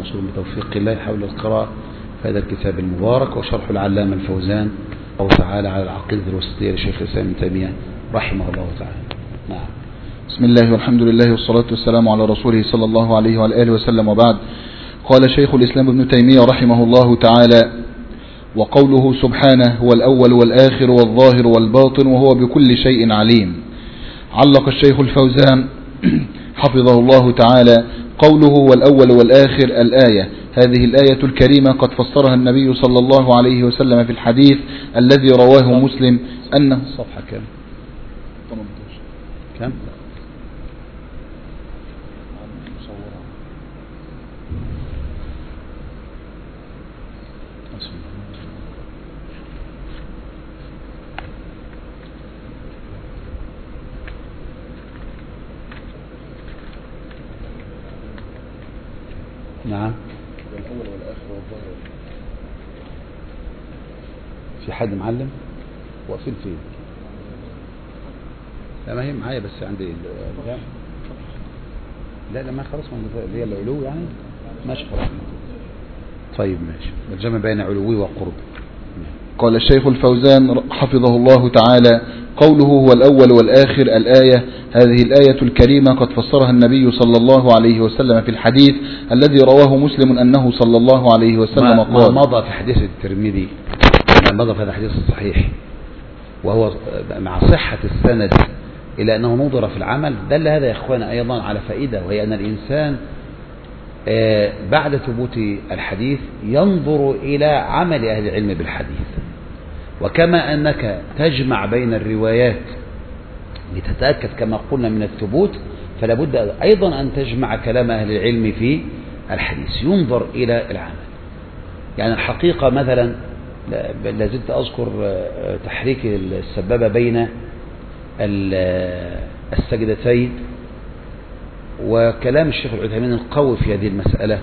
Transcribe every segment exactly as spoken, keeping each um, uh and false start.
موصول بتوفيق الله حول القراءة في هذا الكتاب المبارك وشرح العلامة الفوزان الله تعالى على العقيدة الوسطية لشيخ الإسلام ابن تيمية رحمه الله تعالى. نعم. بسم الله والحمد لله والصلاة والسلام على رسوله صلى الله عليه وعلى آله وسلم، وبعد. قال شيخ الإسلام ابن تيمية رحمه الله تعالى: وقوله سبحانه هو الأول والآخر والظاهر والباطن وهو بكل شيء عليم. علق الشيخ الفوزان حفظه الله تعالى قوله هو الأول والآخر الآية. هذه الآية الكريمة قد فسرها النبي صلى الله عليه وسلم في الحديث الذي رواه مسلم أنه صفحة كم؟ كم؟ نعم. الأول والآخر والظاهر. في حد معلم؟ واقفين فين؟ لا ما هي معايا بس عندي ال... لا لا ما خلاص اللي هي العلو يعني ماشي خلاص. طيب ماشي. الجمع بين علوي وقرب. قال الشيخ الفوزان حفظه الله تعالى قوله هو الأول والآخر الآية. هذه الآية الكريمة قد فسرها النبي صلى الله عليه وسلم في الحديث الذي رواه مسلم أنه صلى الله عليه وسلم قال: ما مضى في حديث الترمذي، ما مضى في هذا الحديث الصحيح وهو مع صحة السند إلى أنه نظر في العمل، دل هذا يا إخوانا أيضا على فائدة، وهي أن الإنسان بعد ثبوت الحديث ينظر إلى عمل أهل العلم بالحديث. وكما أنك تجمع بين الروايات لتتأكد كما قلنا من الثبوت، فلا بد أيضا أن تجمع كلام أهل العلم في الحديث، ينظر إلى العمل. يعني الحقيقة مثلا لازلت أذكر تحريك السبابة بين السجدتين، وكلام الشيخ العثيمين القوي في هذه المسألة،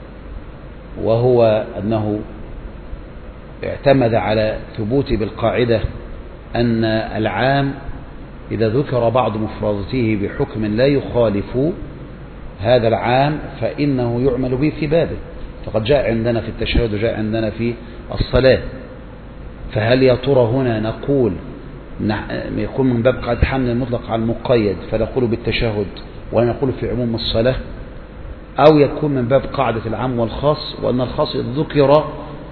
وهو أنه اعتمد على ثبوت بالقاعدة أن العام إذا ذكر بعض مفرداته بحكم لا يخالف هذا العام فإنه يعمل به في بابه. فقد جاء عندنا في التشهد وجاء عندنا في الصلاة، فهل يا ترى هنا نقول يكون من باب قاعدة حمل المطلق على المقيد فنقول بالتشهد ولا نقول في عموم الصلاة، أو يكون من باب قاعدة العام والخاص، وأن الخاص ذكر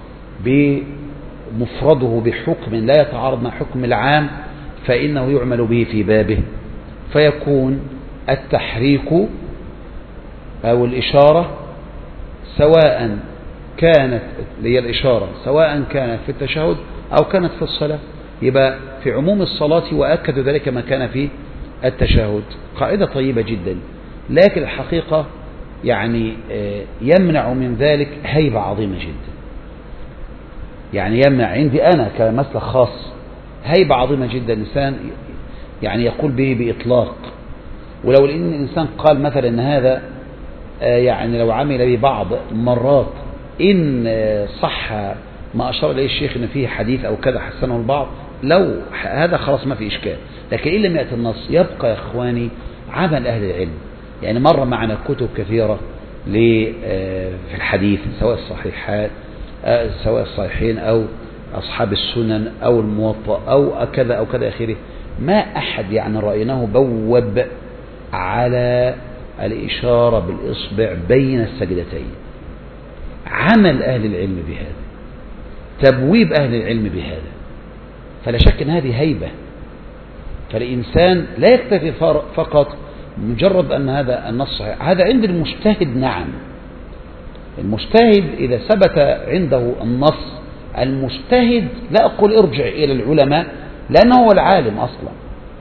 بمفرده بحكم لا يتعارض مع حكم العام فإنه يعمل به في بابه، فيكون التحريك أو الإشارة سواء كانت هي الإشارة سواء كانت في التشهد أو كانت في الصلاة، يبقى في عموم الصلاة وأكد ذلك ما كان في التشهد. قاعدة طيبة جدا، لكن الحقيقة يعني يمنع من ذلك هيبة عظيمة جدا. يعني يمنع عندي أنا كمسلك خاص هيبة عظيمة جدا الإنسان يعني يقول به بإطلاق. ولو إن الإنسان قال مثلا أن هذا يعني لو عمل ببعض مرات إن صح ما أشار إليه الشيخ إن فيه حديث أو كذا حسنه البعض، لو هذا خلاص ما في إشكال. لكن إن لم يأتي النص يبقى يا إخواني عمل أهل العلم. يعني مر معنا كتب كثيرة في الحديث سواء الصحيحات سواء الصحيحين أو أصحاب السنن أو الموطأ أو كذا أو كذا آخره، ما أحد يعني رأيناه بوب على الإشارة بالإصبع بين السجدتين. عمل أهل العلم بهذا، تبويب أهل العلم بهذا، فلا شك أن هذه هيبة. فالإنسان لا يكتفي فقط مجرد أن هذا النص صحيح، هذا عند المجتهد. نعم، المجتهد إذا ثبت عنده النص، المجتهد لا أقول ارجع إلى العلماء لأنه هو العالم أصلا،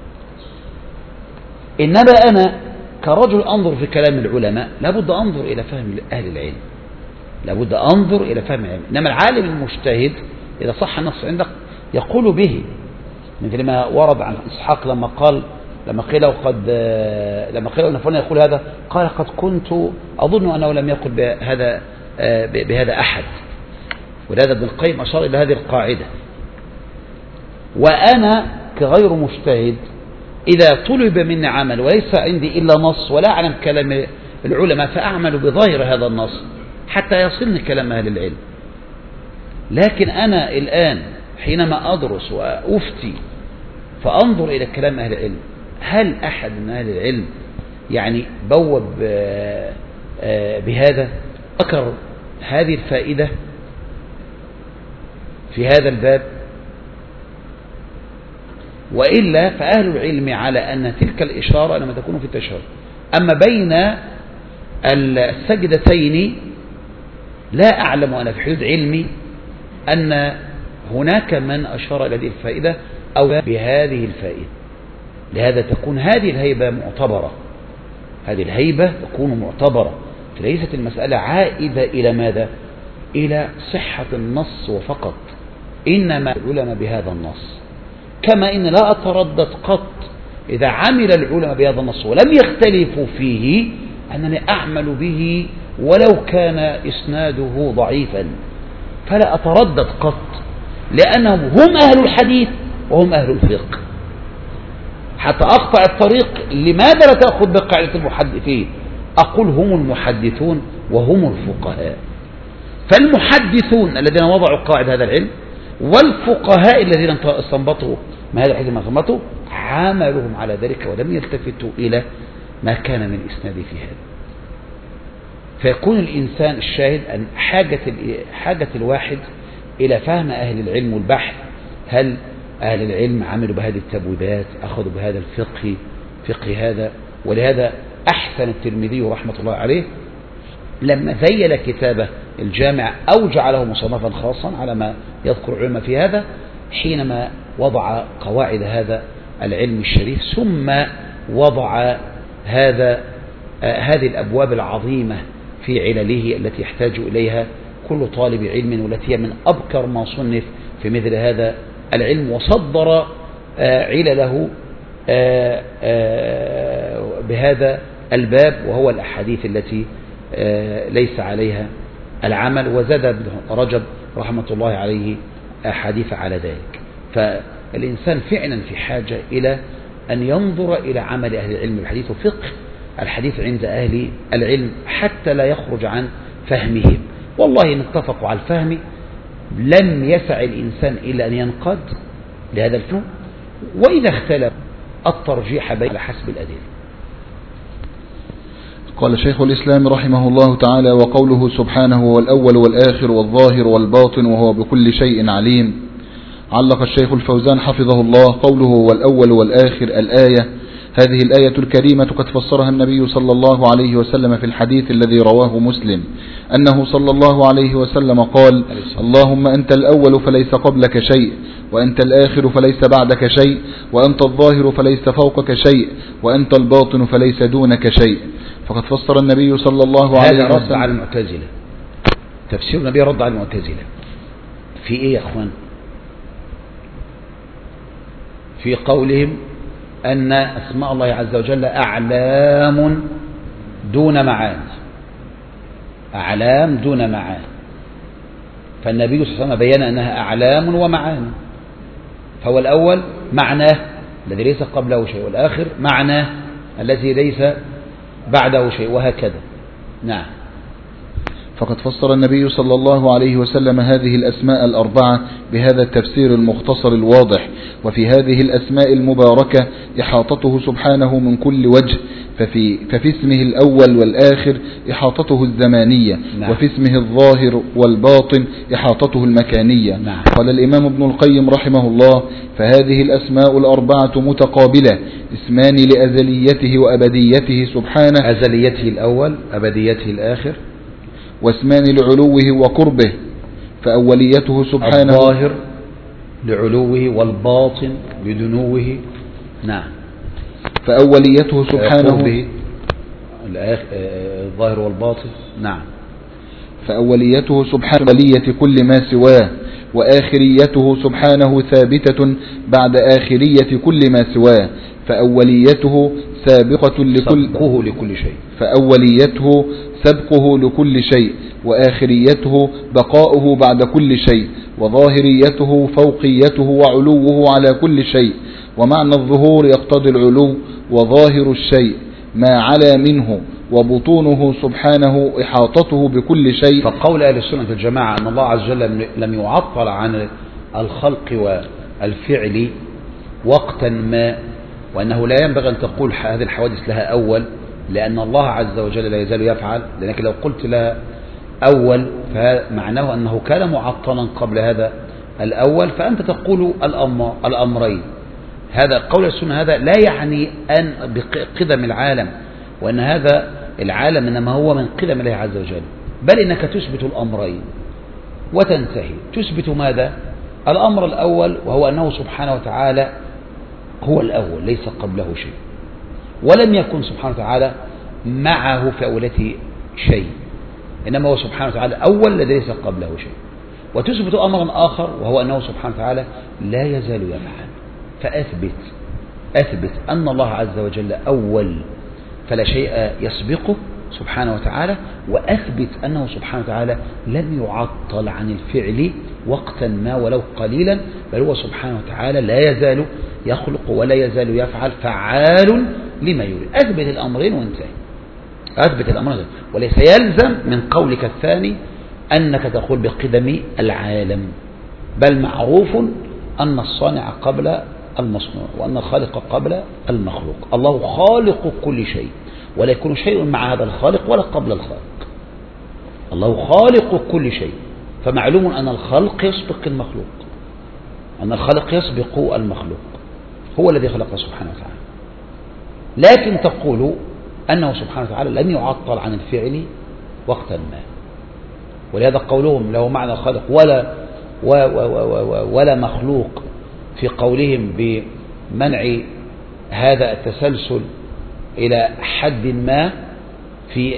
إنما أنا كرجل أنظر في كلام العلماء لابد أنظر إلى فهم أهل العلم، لابد أنظر إلى فهم العلم. إنما العالم المجتهد إذا صح النص عندك يقول به، مثل ما ورد عن إسحاق لما قال لما قيل وقد لما قيل أن فلان يقول هذا قال قد كنت أظن أنه لم يقل بهذا بهذا أحد. ولهذا ابن القيم أشار إلى هذه القاعدة. وأنا كغير مجتهد إذا طلب مني عمل وليس عندي إلا نص ولا أعلم كلام العلماء فأعمل بظاهر هذا النص، حتى يصلني كلام أهل العلم. لكن أنا الآن حينما أدرس وأفتي فأنظر إلى كلام أهل العلم، هل أحد من أهل العلم يعني بوب بهذا، ذكر هذه الفائدة في هذا الباب؟ وإلا فأهل العلم على أن تلك الإشارة لما تكون في التشهد. أما بين السجدتين لا أعلم أنا في حدود علمي أن هناك من أشار إلى هذه الفائدة أو بهذه الفائدة. لهذا تكون هذه الهيبة معتبرة، هذه الهيبة تكون معتبرة، فليست المسألة عائدة إلى ماذا؟ إلى صحة النص وفقط، إنما العلماء بهذا النص. كما إن لا أتردد قط إذا عمل العلماء بهذا النص ولم يختلفوا فيه أنني أعمل به ولو كان إسناده ضعيفا، فلا أتردد قط، لأنهم هم أهل الحديث وهم أهل الفقه. حتى أقطع الطريق، لماذا لا تأخذ بقاعدة المحدثين؟ أقول هم المحدثون وهم الفقهاء. فالمحدثون الذين وضعوا قاعدة هذا العلم والفقهاء الذين استنبطوا ما هذا الحديث ما استنبطوا عاملهم على ذلك ولم يلتفتوا إلى ما كان من إسناد في هذا. فيكون الإنسان الشاهد أن حاجة, حاجة الواحد إلى فهم أهل العلم والبحث، هل أهل العلم عملوا بهذه التبويبات، أخذوا بهذا الفقه فقه هذا. ولهذا أحسن الترمذي رحمة الله عليه لما ذيل كتابه الجامع أو جعله مصنفا خاصا على ما يذكر العلماء في هذا، حينما وضع قواعد هذا العلم الشريف، ثم وضع هذا آه هذه الأبواب العظيمة في علله التي يحتاج إليها كل طالب علم، والتي هي من أبكر ما صنف في مثل هذا العلم، وصدر آه علله آه آه بهذا الباب، وهو الأحاديث التي آه ليس عليها العمل. وزاد ابن رجب رحمة الله عليه أحاديث على ذلك. فالإنسان فعلا في حاجة إلى أن ينظر إلى عمل أهل العلم بالحديث وفقه الحديث عند أهل العلم حتى لا يخرج عن فهمهم. والله إن اتفقوا على الفهم لم يسع الإنسان إلا أن ينقد لهذا الفهم، وإذا اختلف الترجيح بين حسب الأدلة. قال شيخ الإسلام رحمه الله تعالى: وقوله سبحانه هو الأول والآخر والظاهر والباطن وهو بكل شيء عليم. علق الشيخ الفوزان حفظه الله قوله هو الأول والآخر الآية: هذه الآية الكريمة قد فسرها النبي صلى الله عليه وسلم في الحديث الذي رواه مسلم أنه صلى الله عليه وسلم قال: اللهم أنت الأول فليس قبلك شيء، وأنت الآخر فليس بعدك شيء، وأنت الظاهر فليس فوقك شيء، وأنت الباطن فليس دونك شيء. فقد فسر النبي صلى الله عليه وسلم. هذا رد على المعتزلة، تفسير النبي رد على المعتزلة في إيه يا أخوان؟ في قولهم أن أسماء الله عز وجل أعلام دون معاني، أعلام دون معاني. فالنبي صلى الله عليه وسلم بيّن أنها أعلام ومعاني، فهو الأول معناه الذي ليس قبله شيء، والآخر معناه الذي ليس بعده شيء، وهكذا. نعم. فقد فسر النبي صلى الله عليه وسلم هذه الأسماء الأربعة بهذا التفسير المختصر الواضح. وفي هذه الأسماء المباركة إحاطته سبحانه من كل وجه، ففي, ففي اسمه الأول والآخر إحاطته الزمانية. نعم. وفي اسمه الظاهر والباطن إحاطته المكانية. نعم. قال الإمام ابن القيم رحمه الله: فهذه الأسماء الأربعة متقابلة، اسمان لأزليته وأبديته سبحانه، أزليته الأول أبديته الآخر، واسمان لعلوه وقربه، فأوليته سبحانه الظاهر لعلوه والباطن لدنوه. نعم. فأوليته سبحانه الظاهر والباطن. نعم. فأوليته سبحانه ولية كل ما سواه، وآخريته سبحانه ثابتة بعد آخرية كل ما سواه، فأوليته سابقة لكل سبقه لكل شيء فأوليته سبقه لكل شيء، وآخريته بقاؤه بعد كل شيء، وظاهريته فوقيته وعلوه على كل شيء. ومعنى الظهور يقتضي العلو، وظاهر الشيء ما علا منه وبطونه سبحانه إحاطته بكل شيء. فقول أهل السنة الجماعة أن الله عز وجل لم يعطل عن الخلق والفعل وقتا ما، وأنه لا ينبغي أن تقول هذه الحوادث لها أول، لأن الله عز وجل لا يزال يفعل، لأنك لو قلت لها أول فمعناه أنه كان معطلا قبل هذا الأول، فأنت تقول الأمر الأمرين. هذا قول السنة هذا لا يعني أن بقدم العالم وأن هذا العالم إنما هو من قدم الله عز وجل، بل إنك تثبت الأمرين وتنتهي. تثبت ماذا؟ الأمر الأول وهو أنه سبحانه وتعالى هو الأول ليس قبله شيء، ولم يكن سبحانه وتعالى معه في أولته شيء، إنما هو سبحانه وتعالى أول ليس قبله شيء. وتثبت أمرا آخر وهو أنه سبحانه وتعالى لا يزال يفعل، فأثبت أثبت أن الله عز وجل أول فلا شيء يسبقه سبحانه وتعالى، وأثبت أنه سبحانه وتعالى لم يعطل عن الفعل وقتا ما ولو قليلا، بل هو سبحانه وتعالى لا يزال يخلق ولا يزال يفعل، فعال لما يريد. أثبت الأمرين وانتهي، أثبت الأمرين، وليس يلزم من قولك الثاني أنك تقول بقدم العالم، بل معروف أن الصانع قبل المصنوع وأن الخالق قبل المخلوق. الله خالق كل شيء، ولا يكون شيء مع هذا الخالق ولا قبل الخالق. الله خالق كل شيء، فمعلوم أن الخلق يسبق المخلوق، أن الخلق يسبق المخلوق، هو الذي خلق سبحانه وتعالى. لكن تقول أنه سبحانه وتعالى لم يعطل عن الفعل وقتا ما، ولهذا قولهم له معنى خالق ولا ولا مخلوق في قولهم بمنع هذا التسلسل إلى حد ما في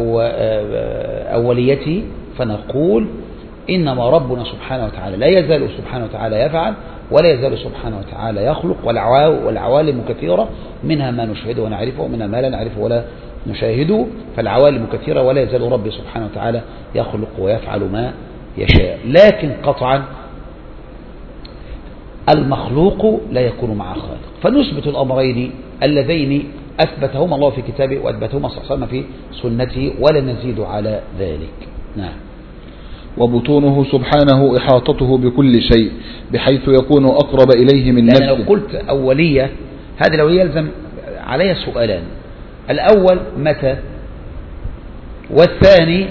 أوليته، فنقول إنما ربنا سبحانه وتعالى لا يزال سبحانه وتعالى يفعل ولا يزال سبحانه وتعالى يخلق، والعوالم كثيرة، منها ما نشهده ونعرفه ومنها ما لا نعرفه ولا نشاهده، فالعوالم كثيرة ولا يزال ربي سبحانه وتعالى يخلق ويفعل ما يشاء. لكن قطعا المخلوق لا يكون مع خالق، فنثبت الأمرين اللذين أثبتهما الله في كتابه وأثبتهما صلى الله عليه وسلم في سنته، ولا نزيد على ذلك. نعم. وبطونه سبحانه إحاطته بكل شيء بحيث يكون أقرب إليه من نفسه. لأن لو قلت أولية، هذا لو يلزم علي سؤالان: الأول متى؟ والثاني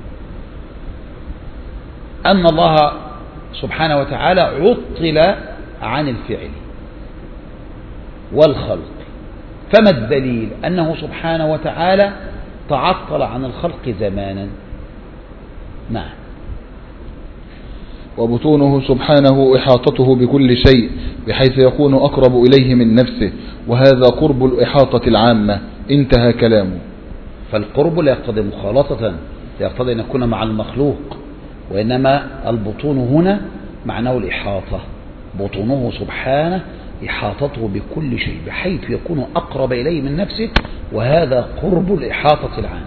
أن الله سبحانه وتعالى عطل عن الفعل والخلق، فما الدليل أنه سبحانه وتعالى تعطل عن الخلق زمانا؟ نعم. وبطونه سبحانه إحاطته بكل شيء بحيث يكون أقرب إليه من نفسه، وهذا قرب الإحاطة العامة. انتهى كلامه. فالقرب لا يقتضي مخالطة، لا يقتضي أن يكون مع المخلوق، وإنما البطون هنا معناه الإحاطة، بطونه سبحانه إحاطته بكل شيء بحيث يكون أقرب إليه من نفسه، وهذا قرب الإحاطة العام.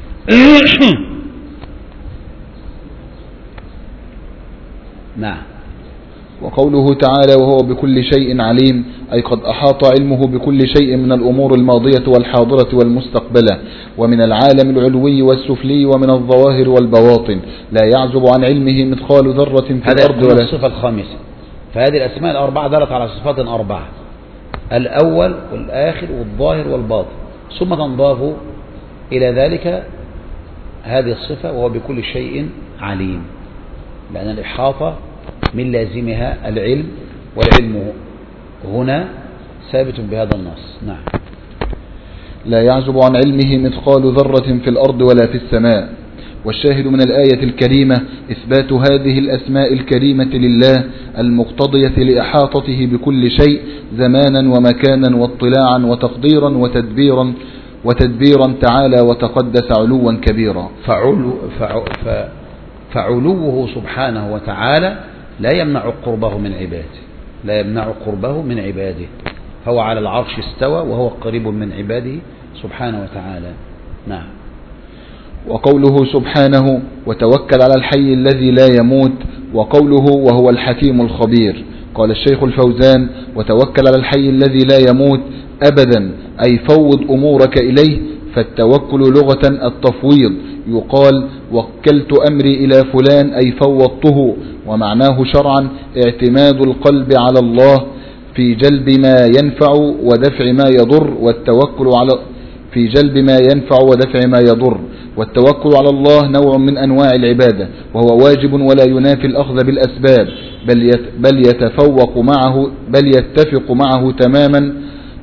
نعم. وقوله تعالى وهو بكل شيء عليم، أي قد أحاط علمه بكل شيء من الأمور الماضية والحاضرة والمستقبلة، ومن العالم العلوي والسفلي، ومن الظواهر والبواطن، لا يعزب عن علمه مثقال ذرة في الأرض ولا. هذه الصفة الخامسة، فهذه الأسماء الأربعة دلت على صفات أربعة: الأول والآخر والظاهر والباطن، ثم تنضاف إلى ذلك هذه الصفة وهو بكل شيء عليم، لأن الإحاطة من لازمها العلم، والعلم هنا ثابت بهذا النص. نعم. لا يعزب عن علمه مثقال ذرة في الأرض ولا في السماء. والشاهد من الآية الكريمة إثبات هذه الأسماء الكريمة لله المقتضية لإحاطته بكل شيء زمانا ومكانا واطلاعا وتقديرا وتدبيرا وتدبيرا تعالى وتقدس علوا كبيرا. فعلو فع ف فعلوه سبحانه وتعالى لا يمنع قربه من عباده، لا يمنع قربه من عباده، هو على العرش استوى وهو قريب من عباده سبحانه وتعالى. نعم. وقوله سبحانه وتوكل على الحي الذي لا يموت، وقوله وهو الحكيم الخبير. قال الشيخ الفوزان وتوكل على الحي الذي لا يموت أبدا، أي فوض أمورك إليه فالتوكل لغة التفويض، يقال وكلت أمري إلى فلان أي فوضته، ومعناه شرعا اعتماد القلب على الله في جلب ما ينفع ودفع ما يضر، والتوكل على في جلب ما ينفع ودفع ما يضر والتوكل على الله نوع من أنواع العبادة، وهو واجب ولا ينافي الأخذ بالأسباب، بل بل يتفوق معه بل يتفق معه تماما.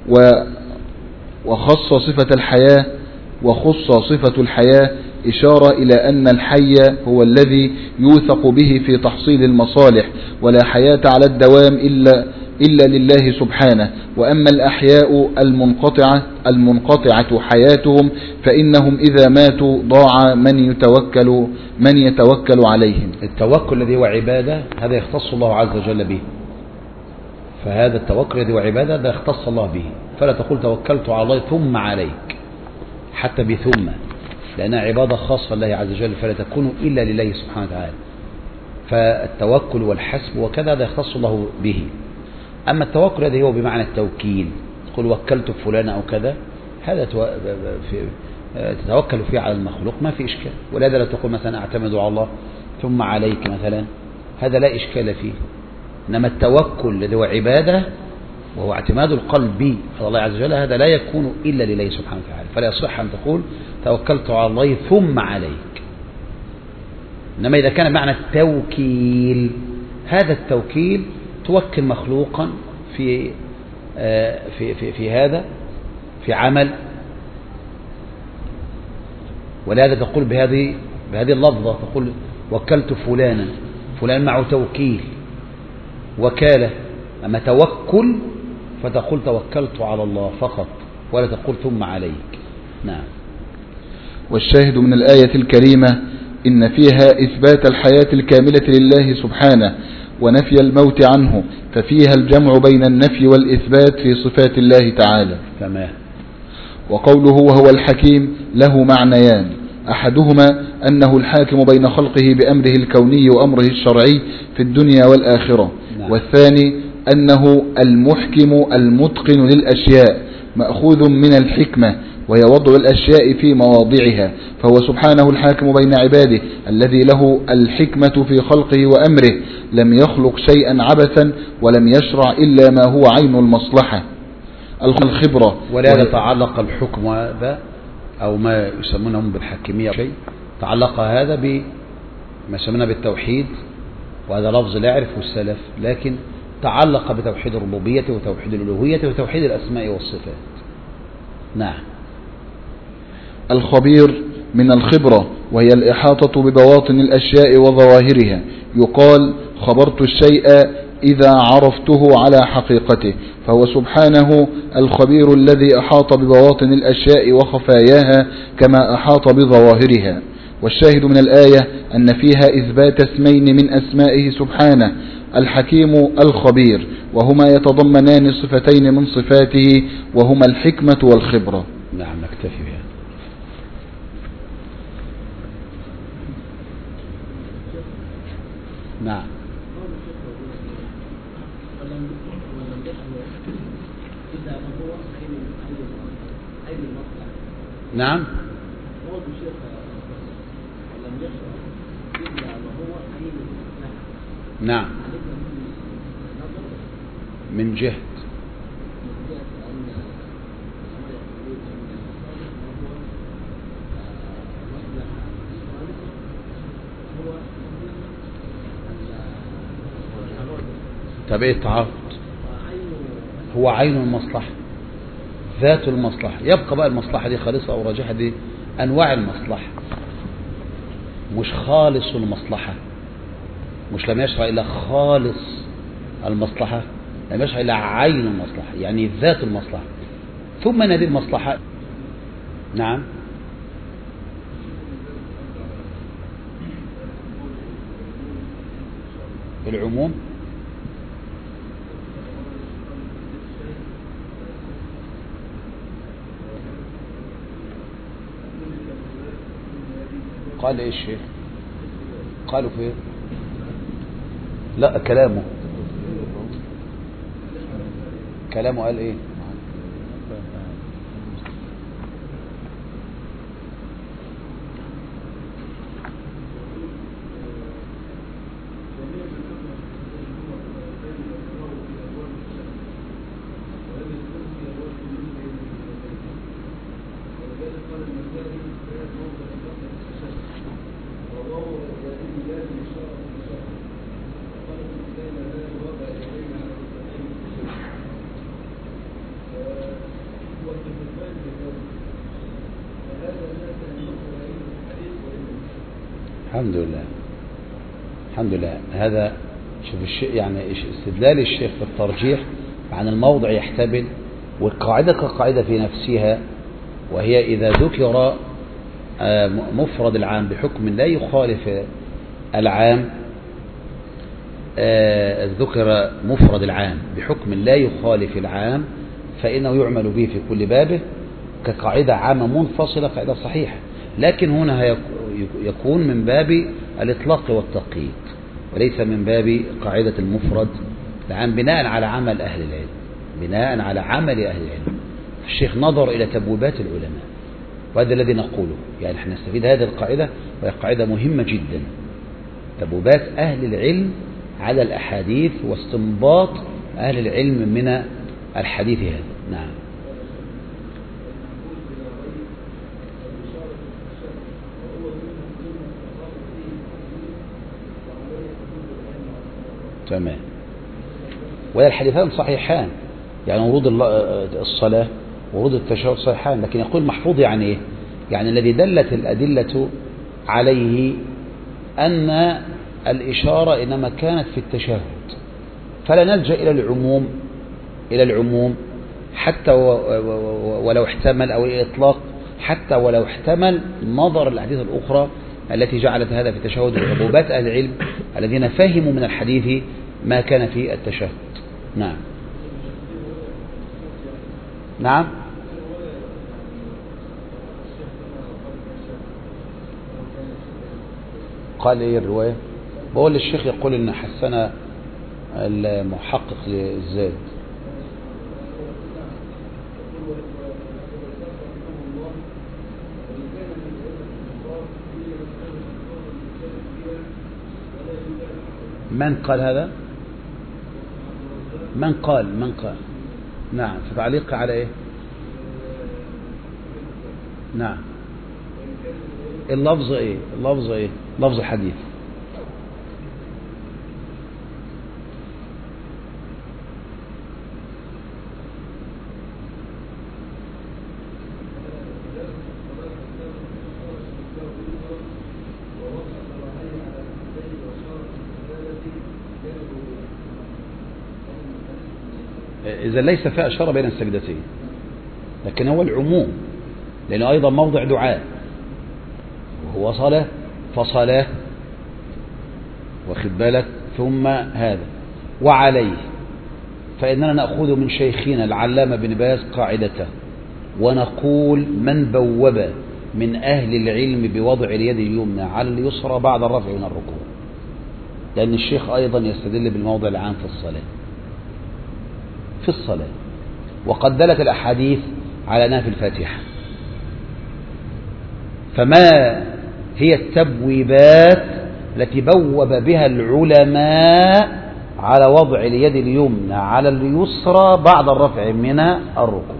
وخص صفة الحياة وخص صفة الحياة إشارة إلى أن الحي هو الذي يوثق به في تحصيل المصالح، ولا حياة على الدوام إلا إلا لله سبحانه. وأما الأحياء المنقطعة المنقطعة حياتهم فإنهم إذا ماتوا ضاع من يتوكل من يتوكل عليهم. التوكل الذي هو عبادة هذا يختص الله عز وجل به، فهذا التوكل الذي هو عبادة هذا يختص الله به، فلا تقول توكلت على الله ثم عليك، حتى بثم، لأنها عبادة خاصة لله عز وجل فلا تكون إلا لله سبحانه وتعالى. فالتوكل والحسب وكذا هذا يختص الله به. أما التوكل الذي هو بمعنى التوكيل، تقول وكلت فلان أو كذا، هذا تتوكل فيه على المخلوق ما في إشكال، ولهذا لا تقول مثلا أعتمد على الله ثم عليك مثلا، هذا لا إشكال فيه. إنما التوكل الذي هو عبادة وهو اعتماد القلب على الله عز وجل هذا لا يكون إلا لله سبحانه وتعالى، فلا يصح أن تقول توكلت على الله ثم عليك. إنما إذا كان معنى التوكيل، هذا التوكيل توكل مخلوقا في في في في هذا في عمل، ولهذا تقول بهذه بهذه اللفظة، تقول وكلت فلانا، فلان معه توكيل وكالة. أما توكل فتقول توكلت على الله فقط، ولا تقول ثم عليك. نعم. والشاهد من الآية الكريمة إن فيها إثبات الحياة الكاملة لله سبحانه ونفي الموت عنه، ففيها الجمع بين النفي والإثبات في صفات الله تعالى. تمام. وقوله وهو الحكيم له معنيان، أحدهما أنه الحاكم بين خلقه بأمره الكوني وأمره الشرعي في الدنيا والآخرة. نعم. والثاني أنه المحكم المتقن للأشياء مأخوذ من الحكمة، وهي وضع الأشياء في مواضعها، فهو سبحانه الحاكم بين عباده الذي له الحكمة في خلقه وأمره، لم يخلق شيئا عبثا ولم يشرع إلا ما هو عين المصلحة الخبرة. ولهذا تعلق الحكم هذا أو ما يسمونهم بالحكمية شيء، تعلق هذا بما يسمونه بالتوحيد، وهذا لفظ لا يعرفه السلف، لكن تعلق بتوحيد الربوبية وتوحيد الألوهية وتوحيد الأسماء والصفات. نعم. الخبير من الخبرة، وهي الإحاطة ببواطن الأشياء وظواهرها، يقال خبرت الشيء إذا عرفته على حقيقته، فهو سبحانه الخبير الذي أحاط ببواطن الأشياء وخفاياها كما أحاط بظواهرها. والشاهد من الآية أن فيها إثبات اسمين من أسمائه سبحانه، الحكيم الخبير، وهما يتضمنان صفتين من صفاته وهما الحكمة والخبرة. نعم. نكتفي بها. نعم. نعم. نعم. من جهة تبعية التعارض، هو عين المصلحة، ذات المصلحة. يبقى بقى المصلحة دي خالصة أو راجحة، دي أنواع المصلحة، مش خالص المصلحة، مش لم يشرع إلا خالص المصلحة، لم يشرع إلا عين المصلحة، يعني ذات المصلحة، ثم نادي المصلحة. نعم. العموم قال ايش شيخ؟ قالوا فين؟ لا كلامه كلامه قال ايه؟ الحمد لله الحمد لله. هذا شوف الشيء يعني استدلال الشيخ في الترجيح عن الموضع يحتمل، والقاعدة كقاعدة في نفسها، وهي إذا ذكر مفرد العام بحكم لا يخالف العام، ذكر مفرد العام بحكم لا يخالف العام فإنه يعمل به في كل بابه كقاعدة عامة منفصلة، قاعدة صحيحة. لكن هنا يكون من باب الإطلاق والتقييد وليس من باب قاعدة المفرد العام بناء على عمل أهل العلم، بناء على عمل أهل العلم. الشيخ نظر إلى تبويبات العلماء، وهذا الذي نقوله. يعني احنا نستفيد هذه القاعدة، وهي قاعدة مهمة جدا، تبويبات أهل العلم على الأحاديث واستنباط أهل العلم من الحديث هذا. نعم. تمام. والحديثان صحيحان، يعني ورود الصلاة ورود التشهد صحيحان، لكن يقول محفوظ يعني ايه؟ يعني الذي دلت الأدلة عليه أن الإشارة إنما كانت في التشهد، فلا نلجأ إلى العموم إلى العموم حتى ولو احتمل، أو الإطلاق حتى ولو احتمل نظر الأحاديث الأخرى التي جعلت هذا في التشهد، وتبويبات أهل العلم الذين فهموا من الحديث ما كان في التشهد. نعم نعم. قال ايه الرواية؟ بقول الشيخ يقول ان حسن المحقق للزاد. من قال هذا؟ من قال من قال نعم. في تعليق على ايه؟ نعم. اللفظ ايه؟ اللفظ ايه؟ لفظ حديث. إذا ليس فيها إشارة بين السجدتين، لكن هو العموم، لأنه أيضا موضع دعاء وهو صلاة، فصلاة واخد بالك، ثم هذا وعليه. فإننا نأخذ من شيخنا العلامة بن باز قاعدته، ونقول من بوب من أهل العلم بوضع اليد اليمنى على اليسرى بعد الرفع من الركوع، لأن الشيخ أيضا يستدل بالموضع العام في الصلاة في الصلاة وقد دلت الأحاديث على أنها في الفاتحة. فما هي التبويبات التي بوب بها العلماء على وضع اليد اليمنى على اليسرى بعد الرفع من الركوع؟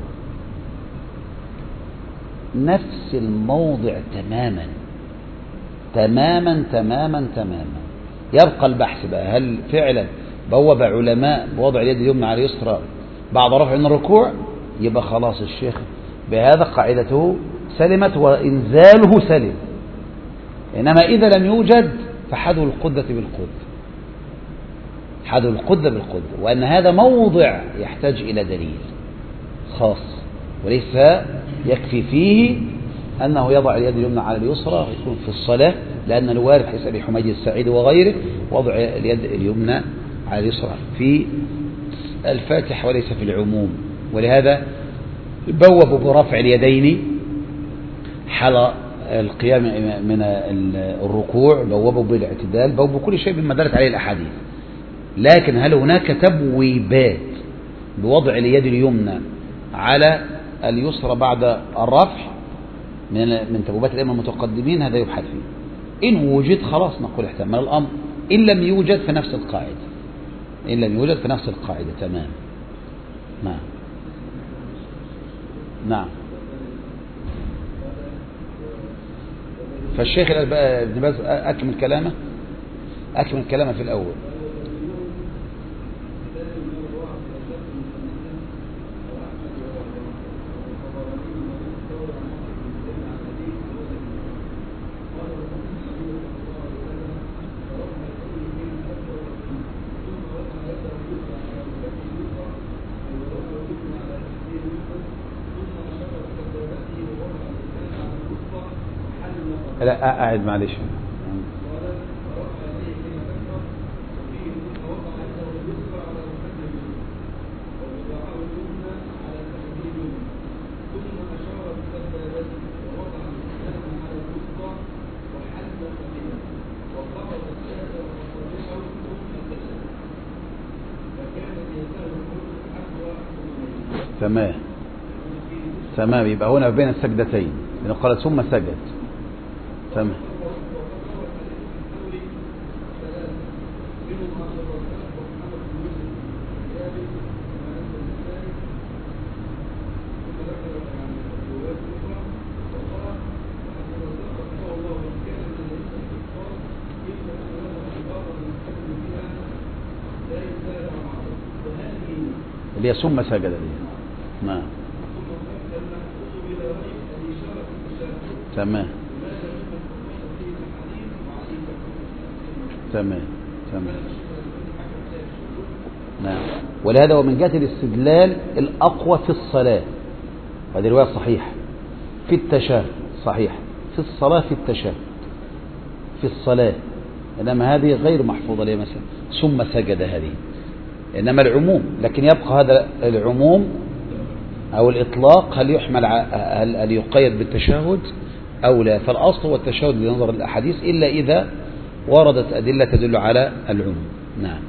نفس الموضع تماما تماما تماما تماما. يبقى البحث بقى، هل فعلا بوب علماء بوضع اليد اليمنى على اليسرى بعد رفع من الركوع؟ يبقى خلاص الشيخ بهذا قاعدته سلمت وإنزاله سلم. إنما إذا لم يوجد فحذو القدة بالقدة، حذو القدة بالقدة، وأن هذا موضع يحتاج إلى دليل خاص، وليس يكفي فيه أنه يضع اليد اليمنى على اليسرى يكون في الصلاة، لأن الوارد حديث أبي حميد السعيد وغيره وضع اليد اليمنى على اليسرى في الفاتحة وليس في العموم. ولهذا بوبوا برفع اليدين حال القيام من الركوع، بوبوا بالاعتدال، بوبوا كل شيء مما دلت عليه الأحاديث. لكن هل هناك تبويبات بوضع اليد اليمنى على اليسرى بعد الرفع من من تبويبات الأئمة المتقدمين؟ هذا يبحث فيه. إن وجد خلاص نقول احتمل الأمر، إن لم يوجد فنفس القاعدة، إن لم يوجد فنفس القاعدة تمام. نعم نعم. فالشيخ ابن باز أكمل كلامه أكمل كلامه في الأول. لا قاعد معلش. تمام تمام، يبقى هنا بين السجدتين لأنه قال ثم سجد. تمام اللي هي ثم سجد دي. نعم تمام تمام تمام. نعم، ولهذا ومن جهة الاستدلال الأقوى في الصلاة، هذه رواية صحيحة في التشهد، صحيح في الصلاة في التشهد في الصلاة، إنما هذه غير محفوظة لي مثلا ثم سجد هذه، إنما العموم. لكن يبقى هذا العموم أو الإطلاق هل يحمل هل, هل يقيد بالتشهد أو لا؟ فالأصل هو التشهد بنظر الأحاديث إلا إذا وردت أدلة تدل على العموم. نعم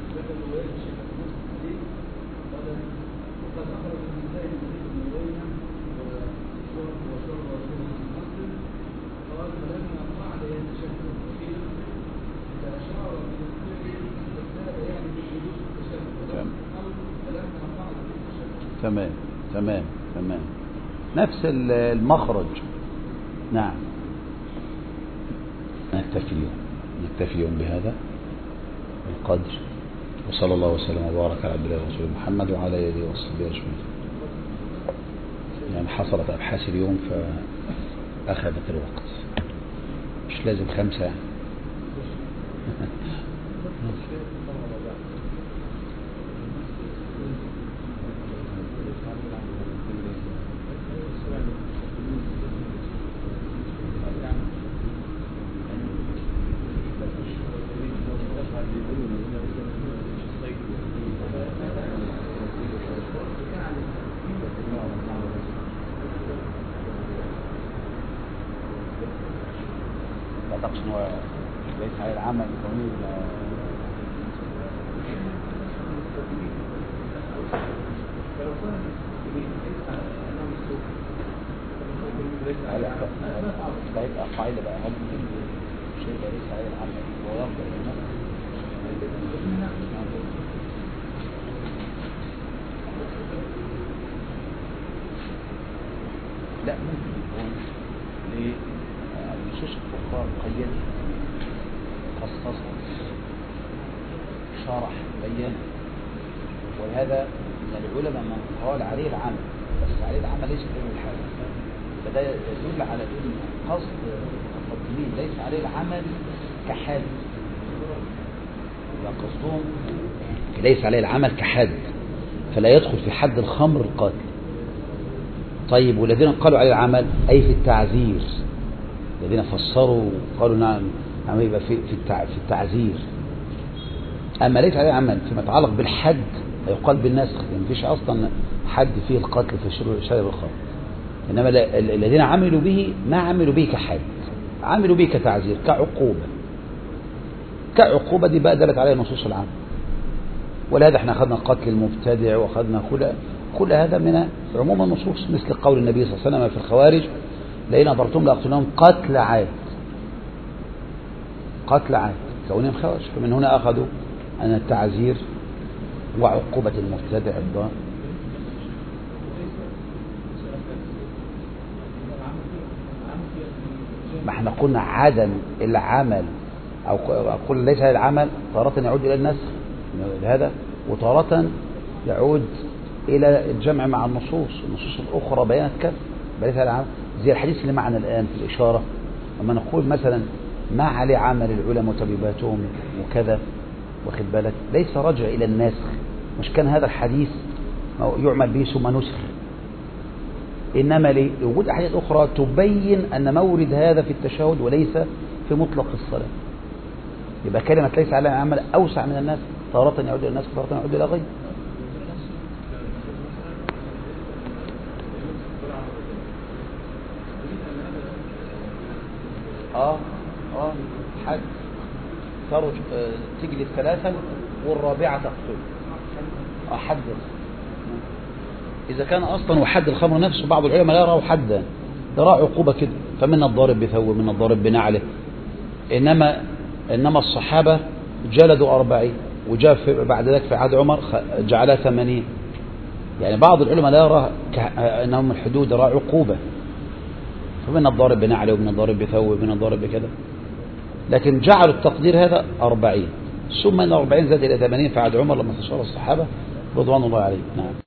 تمام تمام تمام، نفس المخرج. نعم، نكتفي نكتفي بهذا القدر، وصلى الله وسلم وبارك على عبد الله ورسوله محمد وعلى اله وصحبه اجمعين. يعني حصلت ابحاث اليوم فاخذت الوقت، مش لازم خمسة يعني. ليس على العمل القانوني لا يبقى قاعدة بقى هم شيء ليس على العمل ويرضى لا ممكن يكون لنصوص أخرى قيد خصص شرح بيان، وهذا من العلماء من قال عليه العمل، بس عليه العمل ليس علم الحديث، فده يدل على ان قصد المقدمين ليس عليه العمل كحد، لا قصدهم ليس عليه العمل كحد، فلا يدخل في حد الخمر القاتل. طيب والذين قالوا عليه العمل أي في التعزير، الذين فسروا قالوا نعم عمل يبقى في في التعزير. أما ليس عليه عمل فيما يتعلق بالحد يقال بالنسخ، يعني مفيش أصلا حد فيه القتل في شرب الخمر، إنما الذين عملوا به ما عملوا به كحد، عملوا به كتعزير كعقوبة. كعقوبة دي بقى دلت عليها نصوص العام، ولهذا احنا أخذنا قتل المبتدع وأخذنا كل كل هذا من عموم النصوص، مثل قول النبي صلى الله عليه وسلم في الخوارج لئن أضرتم لأقتلنهم قتل عاد، قتل عاد كونهم خوارج. فمن هنا أخذوا أن التعزير وعقوبة المبتدع الضال. ما احنا قلنا عدم العمل أو أقول ليس هذا العمل تارة يعود إلى النسخ هذا، وتارة يعود إلى الجمع مع النصوص، النصوص الأخرى بيانت كذا، ليس هذا العمل زي الحديث اللي معنا الآن في الإشارة، أما نقول مثلا ما عليه عمل العلماء وتبيباتهم وكذا، واخد بالك، ليس رجع إلى الناسخ، مش كان هذا الحديث يعمل به ثم نسخ، إنما لوجود أحاديث أخرى تبين أن مورد هذا في التشهد وليس في مطلق الصلاة. يبقى كلمة ليس على عمل أوسع من الناس، تارة يعود إلى الناس وتارة يعود إلى غيره. آه آه حد ترج آه تجلد ثلاثا والرابعة تقتل. آه حد إذا كان أصلا وحد الخمر نفسه بعض العلماء لا يراه حدا، يراه عقوبة كده، فمن الضارب بثوب من الضارب بنعله. إنما إنما الصحابة جلدوا أربعين، وجاء بعد ذلك في عهد عمر جعلها ثمانين. يعني بعض العلماء لا يراه أنهم الحدود، يراه عقوبة، فمن الضارب بنعله ومن الضارب بثوب ومن الضارب بكذا، لكن جعلوا التقدير هذا أربعين، ثم من أربعين زاد إلى ثمانين في عهد عمر لما انتشر الصحابة رضوان الله عليهم. نعم.